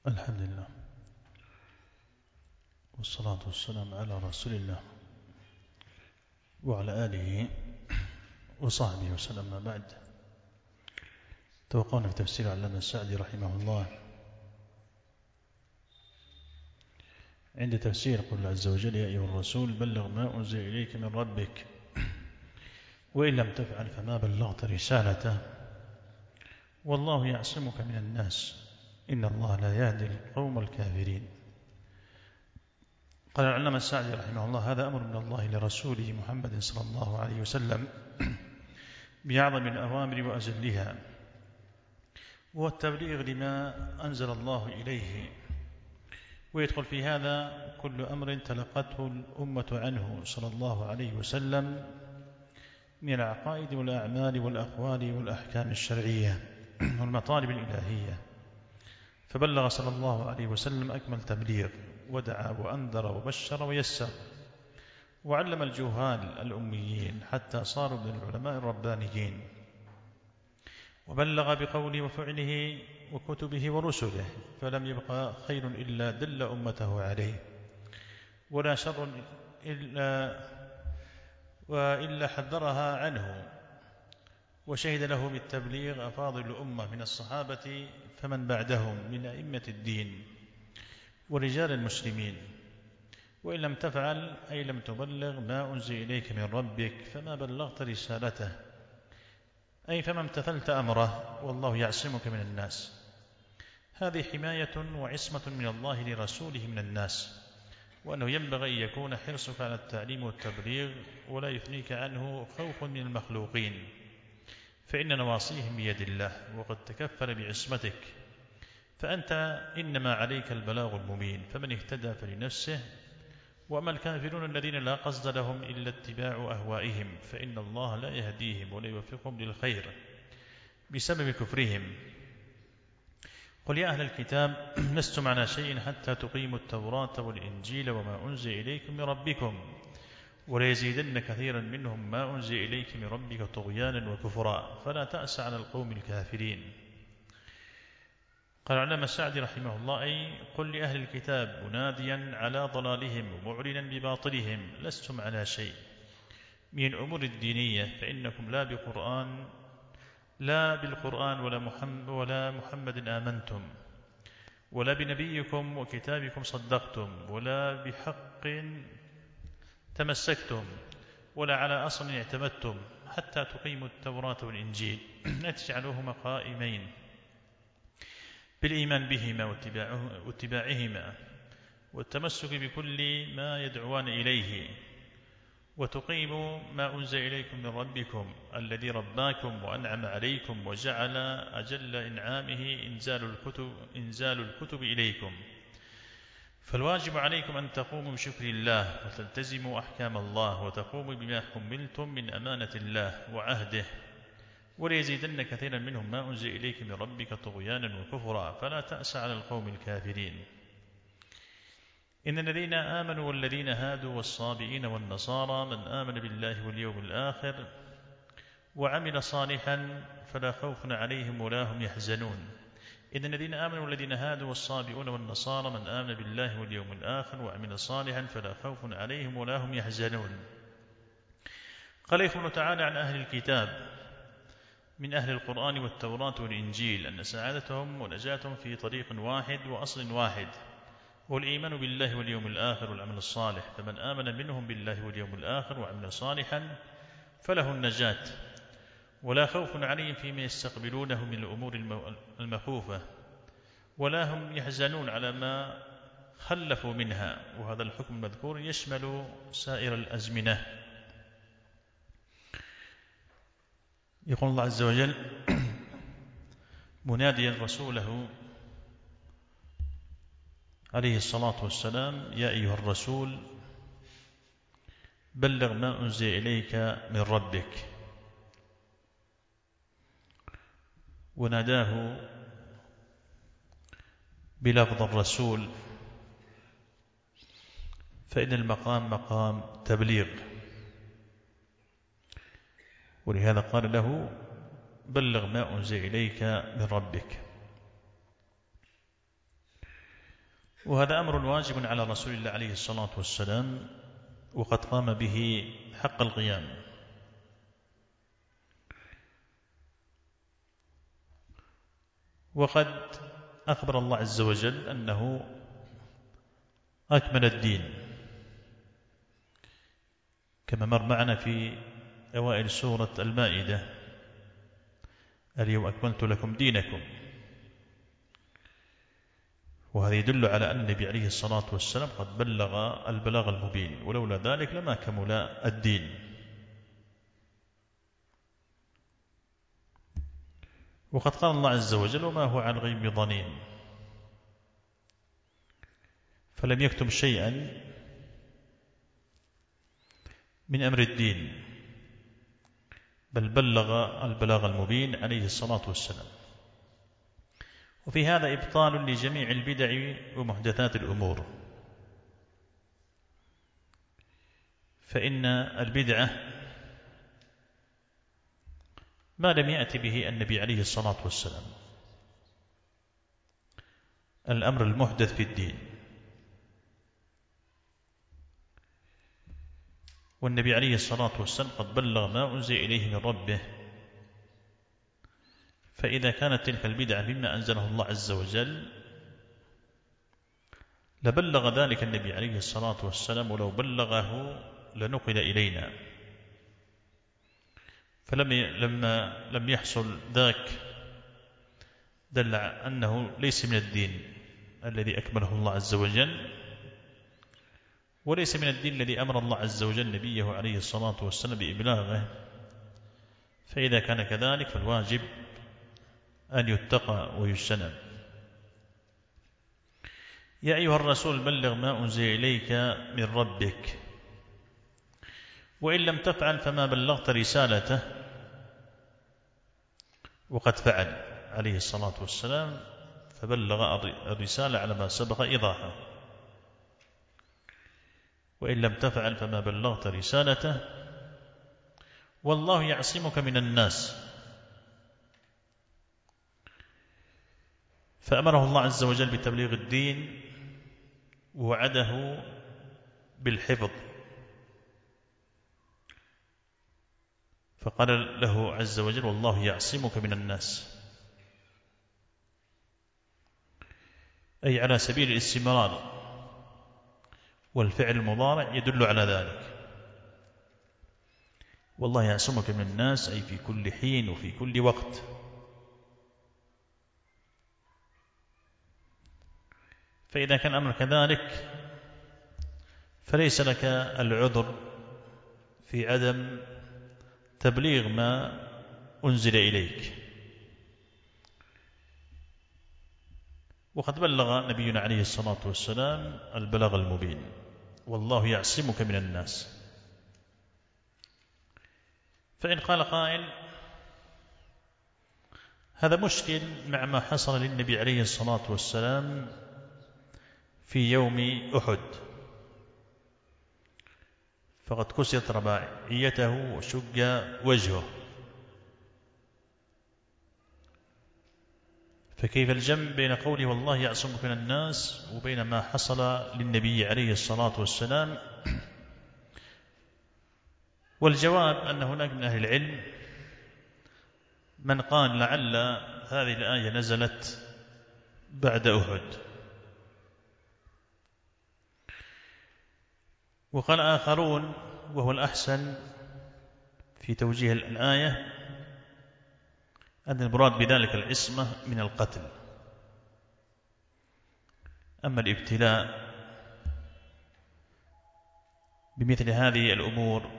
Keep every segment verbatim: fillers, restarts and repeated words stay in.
الحمد لله والصلاة والسلام على رسول الله وعلى آله وصحبه وسلم. ما بعد، توقعنا في تفسير علامة السعدي رحمه الله عند تفسير قول الله عز وجل: يا أيها الرسول بلغ ما أنزل إليك من ربك وإن لم تفعل فما بلغت رسالته والله يعصمك من الناس إن الله لا يهدي القوم الكافرين. قال العلامة السعدي رحمه الله: هذا أمر من الله لرسوله محمد صلى الله عليه وسلم بأعظم الأوامر وأجلها، والتبليغ لما أنزل الله إليه، ويدخل في هذا كل أمر تلقته الأمة عنه صلى الله عليه وسلم من العقائد والأعمال والأقوال والأحكام الشرعية والمطالب الإلهية. فبلغ صلى الله عليه وسلم أكمل تبليغ، ودعا وأنذر وبشر ويسر، وعلم الجهال الأميين حتى صاروا من العلماء الربانيين، وبلغ بقوله وفعله وكتبه ورسله، فلم يبقى خير إلا دل أمته عليه، ولا شر إلا وإلا حذرها عنه. وشهد له بالتبليغ أفاضل الأمة من الصحابة فمن بعدهم من أئمة الدين ورجال المسلمين. وإن لم تفعل أي لم تبلغ ما أنزل إليك من ربك فما بلغت رسالته، أي فما امتثلت أمره، والله يعصمك من الناس. هذه حماية وعصمة من الله لرسوله من الناس، وأنه ينبغي أن يكون حرصك على التعليم والتبليغ ولا يثنيك عنه خوف من المخلوقين، فإن نواصيهم بيد الله وقد تكفل بعصمتك، فأنت إنما عليك البلاغ المبين، فمن اهتدى فلنفسه، وأما الكافرون الذين لا قصد لهم إلا اتباع أهوائهم فإن الله لا يهديهم ولا يوفقهم للخير بسبب كفرهم. قل يا أهل الكتاب لستم على شيء حتى تقيموا التوراة والإنجيل وما أنزل إليكم من ربكم وليزيدن كثيرا منهم ما أنزل إليك من ربك طغيانا وكفرا فلا تأس على القوم الكافرين. قال العلامة السعدي رحمه الله: أي قل لأهل الكتاب مناديا على ضلالهم ومعلنا بباطلهم لستم على شيء من الأمور الدينية، فإنكم لا بقرآن لا بالقرآن ولا محمد, ولا محمد آمنتم، ولا بنبيكم وكتابكم صدقتم، ولا بحق تمسكتم، ولا على أصل اعتمدتم، حتى تقيموا التوراة والإنجيل لا تجعلوهما قائمين بالإيمان بهما واتباعهما والتمسك بكل ما يدعوان إليه، وتقيموا ما أنزل إليكم من ربكم الذي رباكم وأنعم عليكم وجعل أجل إنعامه إنزال الكتب, إنزال الكتب إليكم. فالواجب عليكم أن تقوموا بشكر الله وتلتزموا أحكام الله وتقوموا بما حملتم من أمانة الله وعهده، وليزيدن كثيرا منهم ما أنزل إليك من ربك طغيانا وكفرا فلا تأس على القوم الكافرين. إن الذين آمنوا والذين هادوا والصابئين والنصارى من آمن بالله واليوم الآخر وعمل صالحا فلا خوف عليهم ولا هم يحزنون. إن الذين آمنوا والذين هادوا والصابئون والنصارى من آمن بالله واليوم الآخر وعمل صالحا فلا خوف عليهم ولا هم يحزنون. قال يخبر تعالى عن أهل الكتاب من أهل القرآن والتوراة والإنجيل أن سعادتهم ونجاتهم في طريق واحد وأصل واحد، والإيمان بالله واليوم الآخر والعمل الصالح، فمن آمن منهم بالله واليوم الآخر وعمل صالحا فله النجاة ولا خوف عليهم فيما يستقبلونه من الأمور المخوفة، ولا هم يحزنون على ما خلفوا منها. وهذا الحكم المذكور يشمل سائر الأزمنة. يقول الله عز وجل مناديا رسوله عليه الصلاة والسلام: يا أيها الرسول بلغ ما أنزل إليك من ربك. وناداه بلفظ الرسول، فإن المقام مقام تبليغ، ولهذا قال له: بلغ ما أنزل إليك من ربك. وهذا أمر واجب على رسول الله عليه الصلاة والسلام، وقد قام به حق القيام. وقد أخبر الله عز وجل أنه أكمل الدين، كما مر معنا في أوائل سورة المائدة: اليوم أكملت لكم دينكم. وهذا يدل على أن النبي عليه الصلاة والسلام قد بلغ البلاغ المبين، ولولا ذلك لما كمل الدين. وقد قال الله عز وجل: وما هو عن الغيب بضنين. فلم يكتم شيئا من أمر الدين، بل بلغ البلاغ المبين عليه الصلاة والسلام. وفي هذا إبطال لجميع البدع ومحدثات الأمور، فإن البدعة ما لم يأتي به النبي عليه الصلاة والسلام، الأمر المحدث في الدين. والنبي عليه الصلاة والسلام قد بلغ ما أنزل إليه من ربه، فإذا كانت تلك البدعة مما أنزله الله عز وجل لبلغ ذلك النبي عليه الصلاة والسلام، ولو بلغه لنقل إلينا. فلما لما لم يحصل ذاك دل أنه ليس من الدين الذي أكمله الله عز وجل، وليس من الدين الذي أمر الله عز وجل نبيه عليه الصلاة والسلام بإبلاغه. فإذا كان كذلك فالواجب أن يتقى ويجتنب. يا أيها الرسول بلغ ما أنزل إليك من ربك، وإن لم تفعل فما بلغت رسالته. وقد فعل عليه الصلاة والسلام، فبلغ الرسالة على ما سبق إيضاحه. وإن لم تفعل فما بلغت رسالته، والله يعصمك من الناس. فأمره الله عز وجل بتبليغ الدين، ووعده بالحفظ، فقال له عز وجل: والله يعصمك من الناس، أي على سبيل الاستمرار، والفعل المضارع يدل على ذلك. والله يعصمك من الناس أي في كل حين وفي كل وقت. فإذا كان الأمر كذلك فليس لك العذر في عدم تبليغ ما أنزل إليك. وقد بلغ نبينا عليه الصلاة والسلام البلاغ المبين: والله يعصمك من الناس. فإن قال قائل: هذا مشكل مع ما حصل للنبي عليه الصلاة والسلام في يوم أحد، فقد كسرت رباعيته وشق وجهه، فكيف الجمع بين قوله والله يعصمك من الناس وبين ما حصل للنبي عليه الصلاة والسلام؟ والجواب أن هناك من أهل العلم من قال لعل هذه الآية نزلت بعد أحد، وقال آخرون وهو الأحسن في توجيه الآية أن المراد بذلك العصمة من القتل. أما الابتلاء بمثل هذه الأمور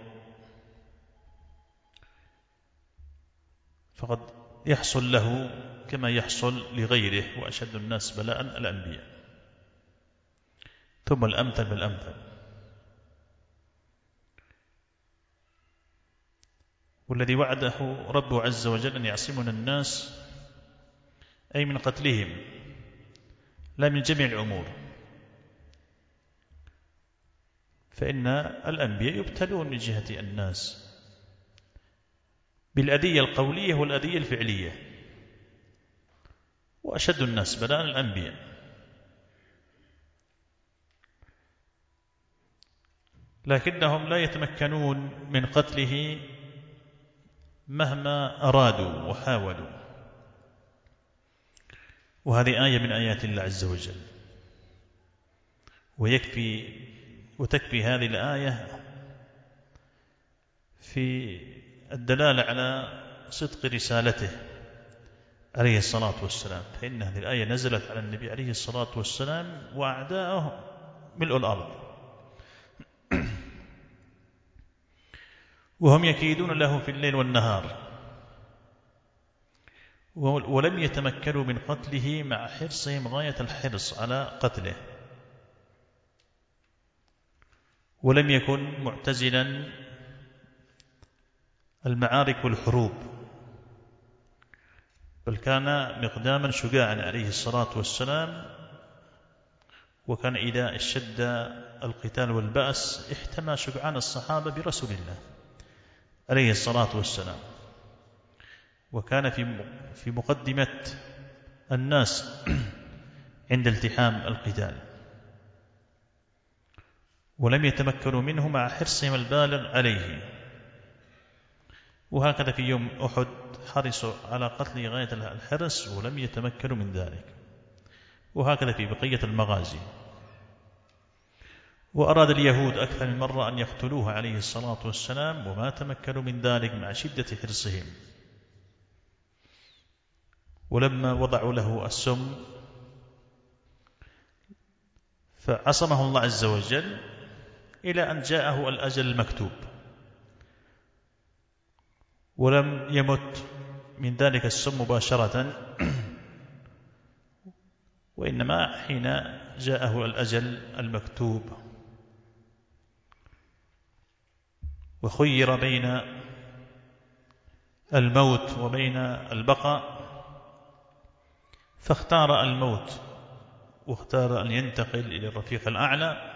فقد يحصل له كما يحصل لغيره، وأشد الناس بلاء الأنبياء، ثم الأمثل بالأمثل. والذي وعده ربه عز وجل أن يعصمنا الناس أي من قتلهم، لا من جميع الأمور، فإن الأنبياء يبتلون من جهة الناس بالأذية القولية والأذية الفعلية، وأشد الناس بلاء الأنبياء. لكنهم لا يتمكنون من قتله مهما أرادوا وحاولوا. وهذه آية من آيات الله عز وجل، ويكفي وتكفي هذه الآية في الدلالة على صدق رسالته عليه الصلاة والسلام، فإن هذه الآية نزلت على النبي عليه الصلاة والسلام وأعداءه ملء الأرض، وهم يكيدون له في الليل والنهار، ولم يتمكنوا من قتله مع حرصهم غاية الحرص على قتله، ولم يكن معتزلا المعارك والحروب، بل كان مقداما شجاعا عليه الصلاة والسلام، وكان إذا اشتد القتال والبأس احتمى شجعان الصحابة برسول الله عليه الصلاة والسلام، وكان في في مقدمة الناس عند التحام القتال، ولم يتمكنوا منه مع حرصهم البالغ عليه. وهكذا في يوم أحد حرصوا على قتل غاية الحرص ولم يتمكنوا من ذلك، وهكذا في بقية المغازي. وأراد اليهود أكثر من مرة أن يقتلوه عليه الصلاة والسلام وما تمكنوا من ذلك مع شدة حرصهم، ولما وضعوا له السم فعصمه الله عز وجل إلى أن جاءه الأجل المكتوب، ولم يمت من ذلك السم مباشرة، وإنما حين جاءه الأجل المكتوب وخير بين الموت وبين البقاء، فاختار الموت واختار أن ينتقل إلى الرفيق الأعلى،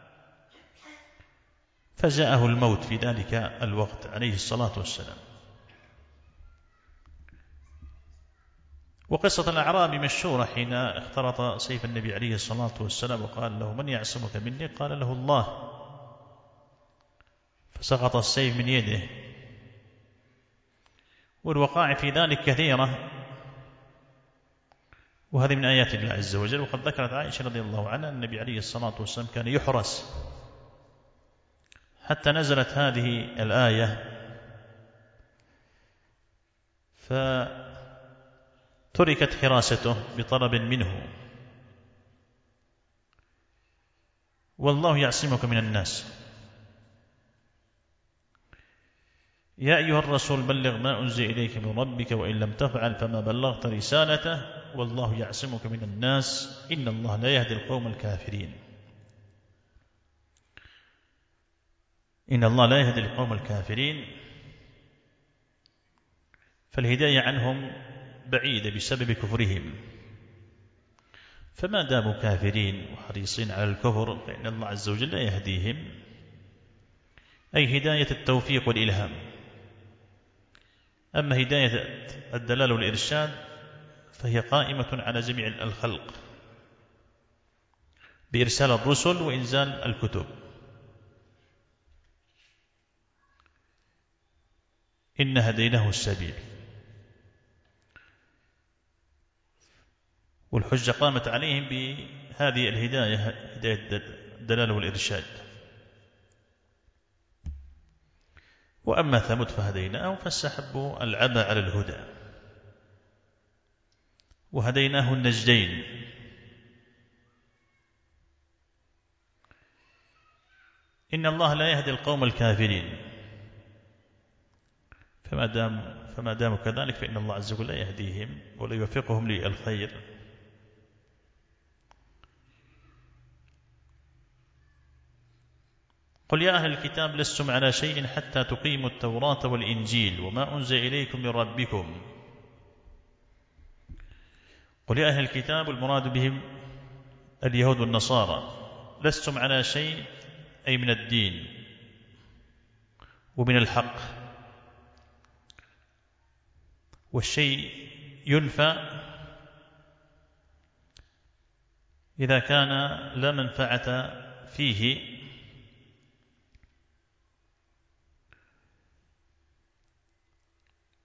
فجاءه الموت في ذلك الوقت عليه الصلاة والسلام. وقصة الأعرابي مشهورة حين اخترط سيف النبي عليه الصلاة والسلام وقال له: من يعصمك مني؟ قال له: الله، فسقط السيف من يده. والوقائع في ذلك كثيرة، وهذه من آيات الله عز وجل. وقد ذكرت عائشة رضي الله عنها أن النبي عليه الصلاة والسلام كان يحرس حتى نزلت هذه الآية، فتركت حراسته بطلب منه. والله يعصمك من الناس، يا أيها الرسول بلغ ما أنزل إليك من ربك وإن لم تفعل فما بلغت رسالته والله يعصمك من الناس إن الله لا يهدي القوم الكافرين. إن الله لا يهدي القوم الكافرين، فالهداية عنهم بعيدة بسبب كفرهم، فما داموا كافرين وحريصين على الكفر فإن الله عز وجل لا يهديهم، أي هداية التوفيق والإلهام. أما هداية الدلال والإرشاد فهي قائمة على جميع الخلق بإرسال الرسل وإنزال الكتب. إن هديناه السبيل، والحجة قامت عليهم بهذه الهداية، هداية الدلال والإرشاد. وأما ثمود فهديناه فاستحبوا العمى على الهدى، وهديناه النجدين. إن الله لا يهدي القوم الكافرين، فما دام فما داموا كذلك فإن الله عز وجل لا يهديهم ولا يوفقهم للخير. قل يا أهل الكتاب لستم على شيء حتى تقيموا التوراة والإنجيل وما أنزل إليكم من ربكم. قل يا أهل الكتاب، المراد بهم اليهود والنصارى، لستم على شيء أي من الدين ومن الحق، والشيء ينفى إذا كان لا منفعة فيه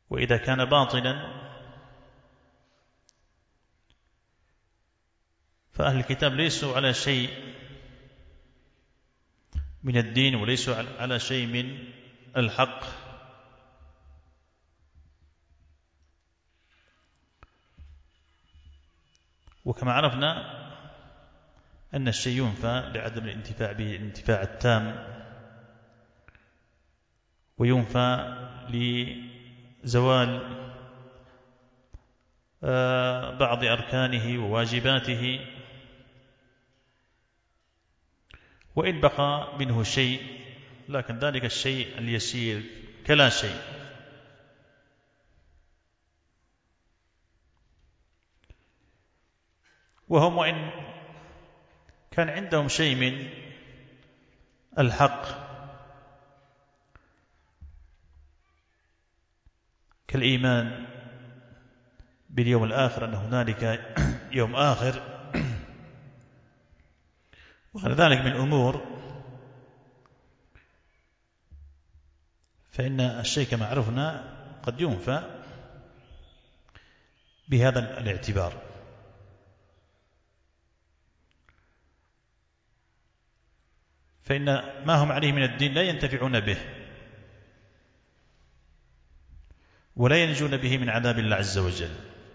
وإذا كان باطلا فأهل الكتاب ليسوا على شيء من الدين وليسوا على شيء من الحق. وكما عرفنا أن الشيء ينفى لعدم الانتفاع به الانتفاع التام، وينفى لزوال بعض أركانه وواجباته، وإن بقى منه شيء، لكن ذلك الشيء اليسير كلا شيء. وهم وإن كان عندهم شيء من الحق كالإيمان باليوم الآخر، أن هنالك يوم آخر وغير ذلك من الأمور، فإن الشيء كما عرفنا قد ينفى بهذا الاعتبار. فإن ما هم عليه من الدين لا ينتفعون به ولا ينجون به من عذاب الله عز وجل،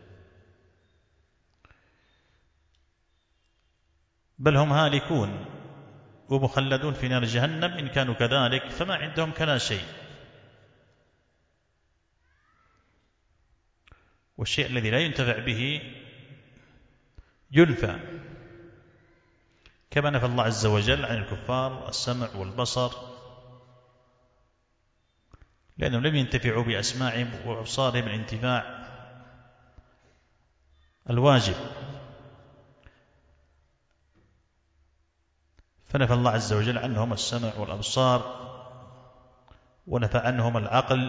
بل هم هالكون ومخلدون في نار جهنم إن كانوا كذلك، فما عندهم كلا شيء. والشيء الذي لا ينتفع به ينفى، كما نفى الله عز وجل عن الكفار السمع والبصر، لأنهم لم ينتفعوا بأسماعهم وأبصارهم الانتفاع الواجب، فنفى الله عز وجل عنهم السمع والأبصار ونفى عنهم العقل.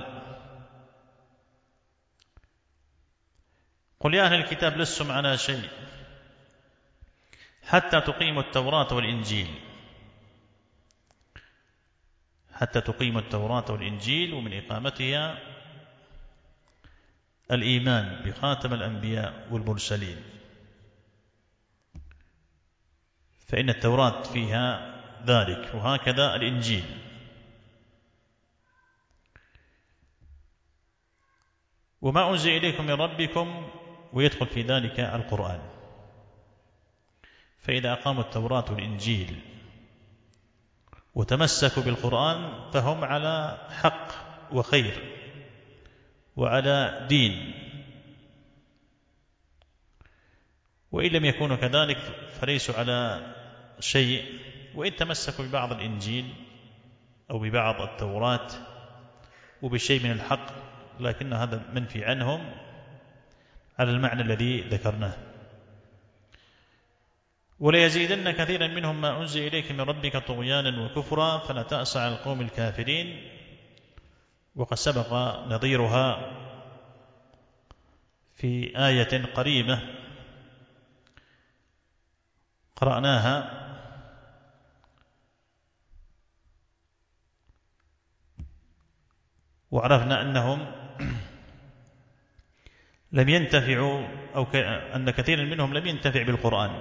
قل يا أهل الكتاب لستم على شيء حتى تقيموا التوراة والإنجيل، حتى تقيموا التوراة والإنجيل، ومن إقامتها الإيمان بخاتم الأنبياء والمرسلين، فإن التوراة فيها ذلك، وهكذا الإنجيل. وما أنزل إليكم من ربكم، ويدخل في ذلك القرآن. فإذا أقاموا التوراة والإنجيل وتمسكوا بالقرآن فهم على حق وخير وعلى دين، وإن لم يكونوا كذلك فليسوا على شيء، وإن تمسكوا ببعض الإنجيل أو ببعض التوراة وبشيء من الحق، لكن هذا منفي عنهم على المعنى الذي ذكرناه. وليزيدن كثيرا منهم ما أنزل إليك من ربك طغيانا وكفرا فلا تأس على القوم الكافرين، وقد سبق نظيرها في آية قريبة قرأناها، وعرفنا أنهم لم ينتفعوا، أو أن كثيرا منهم لم ينتفع بالقرآن،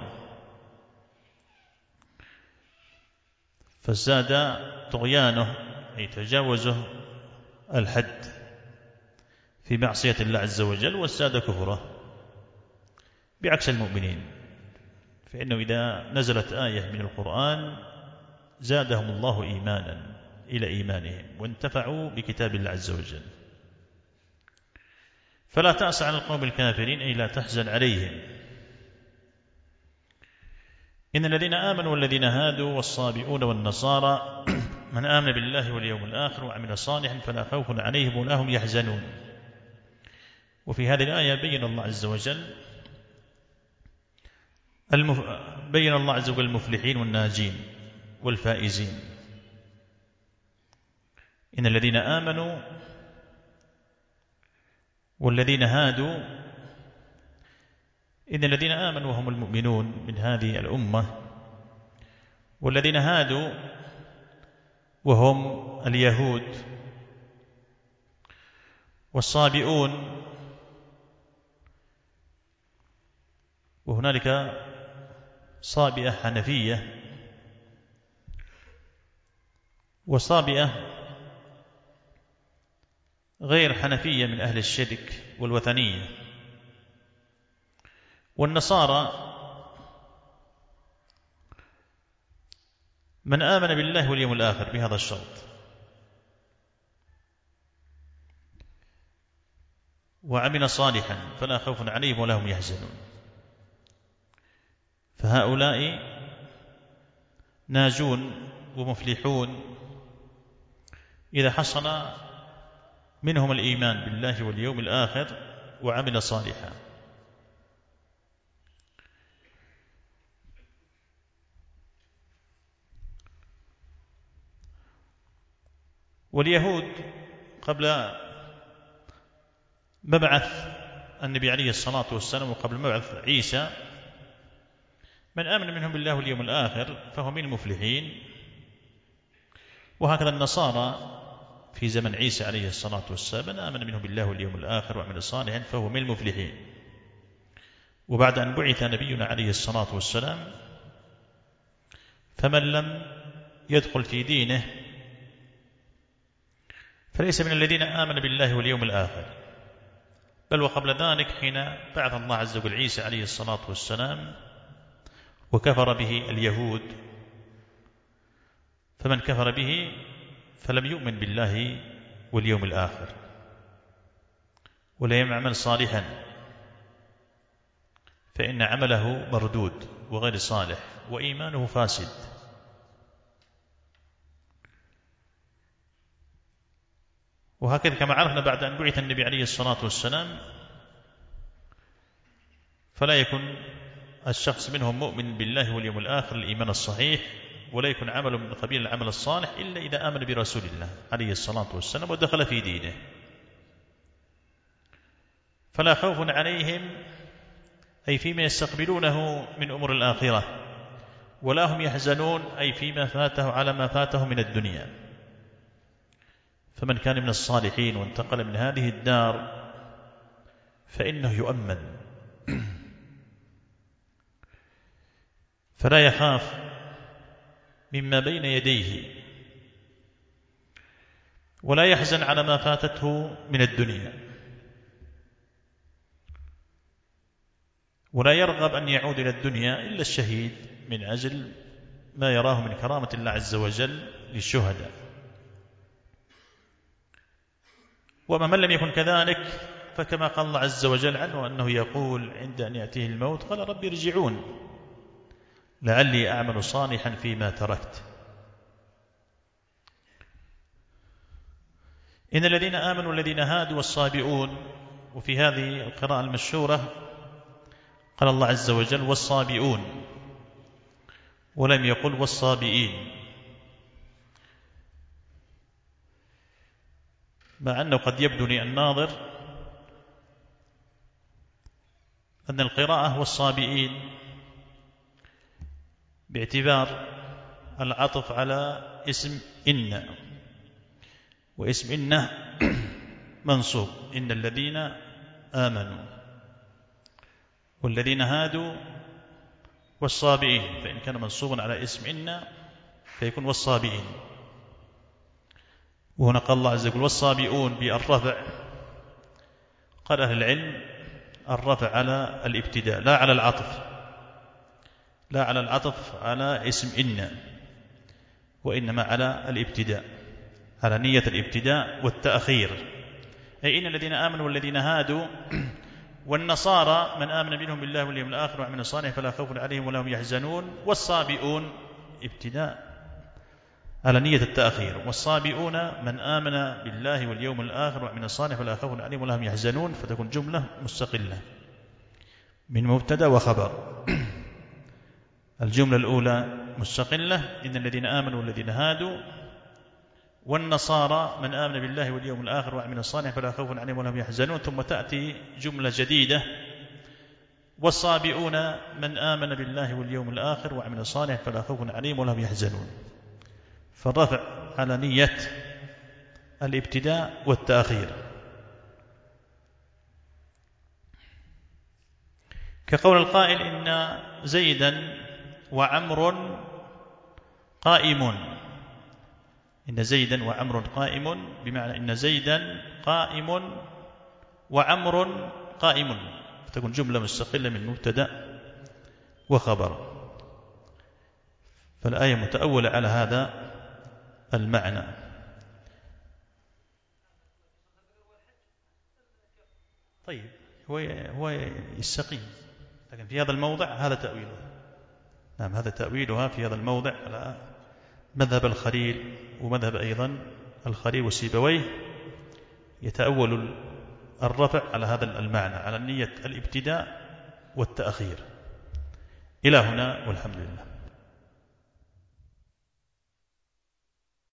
فازداد طغيانه أي تجاوزه الحد في معصية الله عز وجل، وازداد كفره، بعكس المؤمنين، فإنه إذا نزلت آية من القرآن زادهم الله إيمانا إلى إيمانهم وانتفعوا بكتاب الله عز وجل. فلا تأس على القوم الكافرين أي لا تحزن عليهم. إن الذين آمنوا والذين هادوا والصابئون والنصارى من آمن بالله واليوم الآخر وعمل صالحا فلا خوف عليهم ولا هم يحزنون. وفي هذه الآية بين الله عز وجل المف... بين الله عز وجل المفلحين والناجين والفائزين. إن الذين آمنوا والذين هادوا، إن الذين آمنوا وهم المؤمنون من هذه الأمة، والذين هادوا وهم اليهود، والصابئون، وهنالك صابئة حنفية وصابئة غير حنفية من أهل الشرك والوثنية. والنصارى من آمن بالله واليوم الآخر بهذا الشرط وعمل صالحا فلا خوف عليهم ولا هم يحزنون، فهؤلاء ناجون ومفلحون إذا حصل منهم الإيمان بالله واليوم الآخر وعمل صالحا. واليهود قبل مبعث النبي عليه الصلاة والسلام وقبل مبعث عيسى من آمن منهم بالله واليوم الآخر فهو من المفلحين، وهكذا النصارى في زمن عيسى عليه الصلاة والسلام من آمن منهم بالله واليوم الآخر وعمل صالحا فهو من المفلحين. وبعد أن بعث نبينا عليه الصلاة والسلام فمن لم يدخل في دينه فليس من الذين آمن بالله واليوم الآخر، بل وقبل ذلك حين بعث الله عز وجل عيسى عليه الصلاة والسلام وكفر به اليهود، فمن كفر به فلم يؤمن بالله واليوم الآخر ولا يعمل صالحا فإن عمله مردود وغير صالح وإيمانه فاسد. وهكذا كما عرفنا بعد أن بعث النبي عليه الصلاة والسلام فلا يكون الشخص منهم مؤمن بالله واليوم الآخر الإيمان الصحيح، ولا يكون عمله من قبيل العمل الصالح إلا إذا آمن برسول الله عليه الصلاة والسلام ودخل في دينه. فلا خوف عليهم أي فيما يستقبلونه من أمور الآخرة، ولا هم يحزنون أي فيما فاته على ما فاته من الدنيا. فمن كان من الصالحين وانتقل من هذه الدار فإنه يؤمن فلا يخاف مما بين يديه ولا يحزن على ما فاتته من الدنيا، ولا يرغب أن يعود إلى الدنيا إلا الشهيد من أجل ما يراه من كرامة الله عز وجل للشهداء. وما من لم يكن كذلك فكما قال الله عز وجل عنه أنه يقول عند أن يأتيه الموت قال رب ارجعون لعلي أعمل صالحا فيما تركت. إن الذين آمنوا والذين هادوا والصابئون، وفي هذه القراءة المشهورة قال الله عز وجل والصابئون ولم يقل والصابئين، مع أنه قد يبدو للناظر أن القراءة والصابئين باعتبار العطف على اسم إن، واسم إن منصوب إن الذين آمنوا والذين هادوا والصابئين، فإن كان منصوبا على اسم إن فيكون والصابئين. وهنا قال الله عز وجل والصابئون بالرفع، قال أهل العلم الرفع على الابتداء لا على العطف، لا على العطف على اسم إن، وإنما على الابتداء، على نية الابتداء والتأخير. أي إن الذين آمنوا والذين هادوا والنصارى من آمن منهم بالله واليوم الآخر وعمل صالحا فلا خوف عليهم ولا هم يحزنون، والصابئون ابتداء على نية التأخير، والصابئون من آمن بالله واليوم الآخر وعمل صالحا فلا خوف عليهم ولا هم يحزنون، فتكون جملة مستقلة من مبتدأ وخبر. الجملة الأولى مستقلة إن الذين آمنوا والذين هادوا والنصارى من آمن بالله واليوم الآخر وعمل صالحا فلا خوف عليهم ولا هم يحزنون، ثم تأتي جملة جديدة والصابئون من آمن بالله واليوم الآخر وعمل صالحا فلا خوف عليهم ولا هم يحزنون. فالرفع على نية الابتداء والتأخير. كقول القائل إن زيدا وعمر قائم، إن زيدا وعمر قائم، بمعنى إن زيدا قائم وعمر قائم، فتكون جملة مستقلة من مبتدأ وخبر. فالآية متأولة على هذا المعنى. طيب هو هو يستقيم، لكن في هذا الموضع هذا تأويله. نعم هذا تأويلها في هذا الموضع على مذهب الخليل، ومذهب أيضا الخليل وسيبويه يتأول الرفع على هذا المعنى، على نية الابتداء والتأخير. إلى هنا والحمد لله.